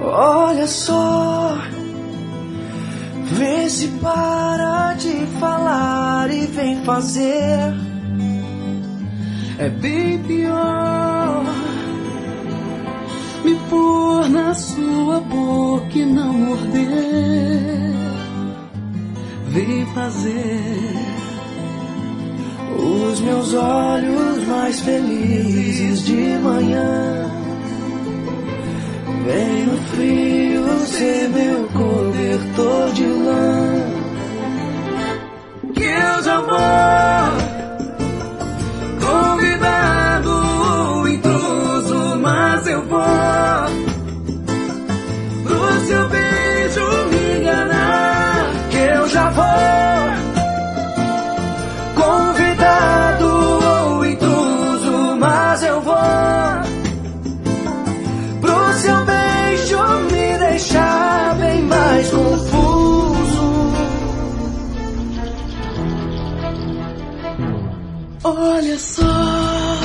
Olha só, vê se para de falar e vem fazer. É bem pior me pôr na sua boca e não morder. Vem fazer os meus olhos mais felizes de manhã. Vem no frio ser meu cobertor de lã. Que eu já vou convidado o intruso, mas eu vou pro seu beijo me enganar. Que eu já vou convidado o intruso, mas eu vou pro seu beijo me deixar bem mais confuso. Olha só,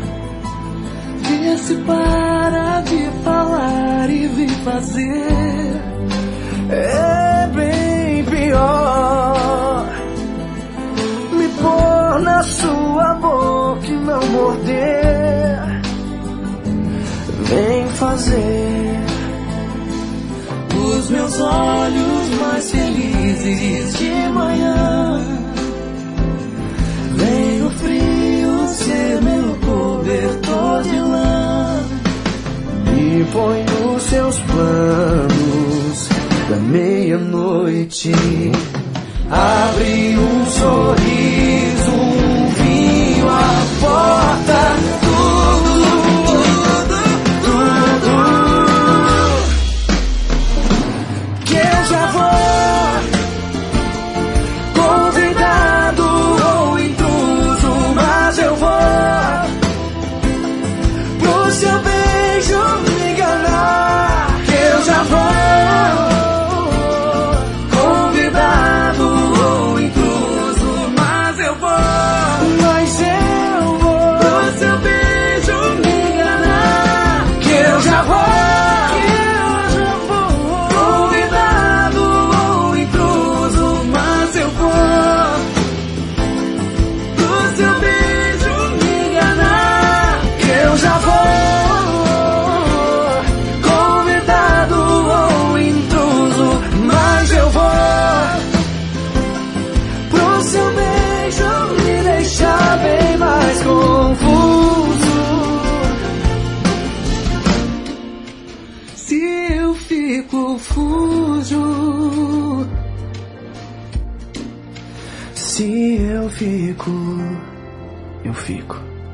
vê se para de falar e vem fazer. É bem pior me pôr na sua boca e não morder. Vem fazer os meus olhos mais felizes de manhã. Vem no frio ser meu cobertor de lã. Me põe nos seus planos da meia-noite. Abre um sorriso, um vinho à porta. Que eu já vou convidado ou intruso, mas eu vou pro seu beijo me enganar. Que eu já vou convidado ou intruso, mas eu vou pro seu beijo me enganar. Que eu já vou fujo. Se eu fico, eu fico.